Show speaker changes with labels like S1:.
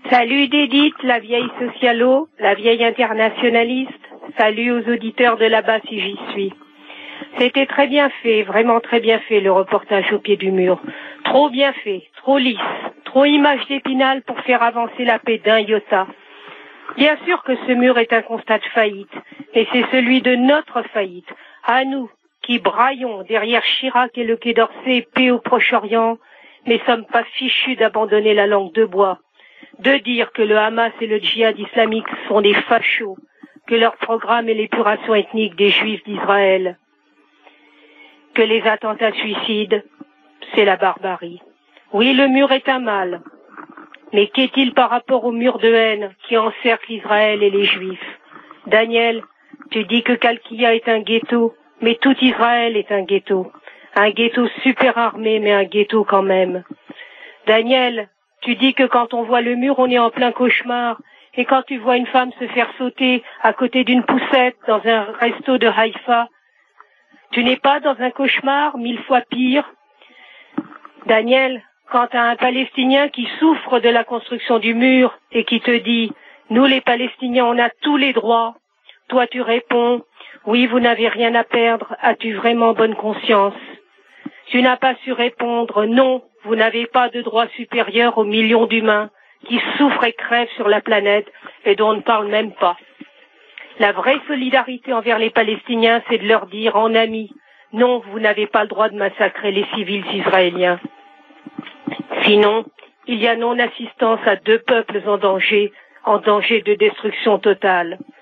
S1: Salut d'Edith, la vieille socialo, la vieille internationaliste. Salut aux auditeurs de là-bas si j'y suis. C'était très bien fait, vraiment très bien fait le reportage au pied du mur. Trop bien fait, trop lisse, trop image d'Épinal pour faire avancer la paix d'un iota. Bien sûr que ce mur est un constat de faillite, mais c'est celui de notre faillite, à nous, qui braillons derrière Chirac et le Quai d'Orsay, paix au Proche-Orient, mais sommes pas fichus d'abandonner la langue de bois, de dire que le Hamas et le djihad islamique sont des fachos, que leur programme est l'épuration ethnique des Juifs d'Israël, que les attentats suicides, c'est la barbarie. Oui, le mur est un mal, mais qu'est-il par rapport au mur de haine qui encercle Israël et les Juifs? Daniel, tu dis que Kalkia est un ghetto, mais tout Israël est un ghetto super armé, mais un ghetto quand même. Daniel, tu dis que quand on voit le mur, on est en plein cauchemar, et quand tu vois une femme se faire sauter à côté d'une poussette dans un resto de Haïfa, tu n'es pas dans un cauchemar 1000 fois pire? Daniel, quand tu as un Palestinien qui souffre de la construction du mur et qui te dit « Nous les Palestiniens, on a tous les droits », toi tu réponds « Oui, vous n'avez rien à perdre, as-tu vraiment bonne conscience ?» Tu n'as pas su répondre « Non, vous n'avez pas de droits supérieurs aux millions d'humains qui souffrent et crèvent sur la planète et dont on ne parle même pas. » La vraie solidarité envers les Palestiniens, c'est de leur dire en amis « Non, vous n'avez pas le droit de massacrer les civils israéliens. » Sinon, il y a non-assistance à deux peuples en danger de destruction totale.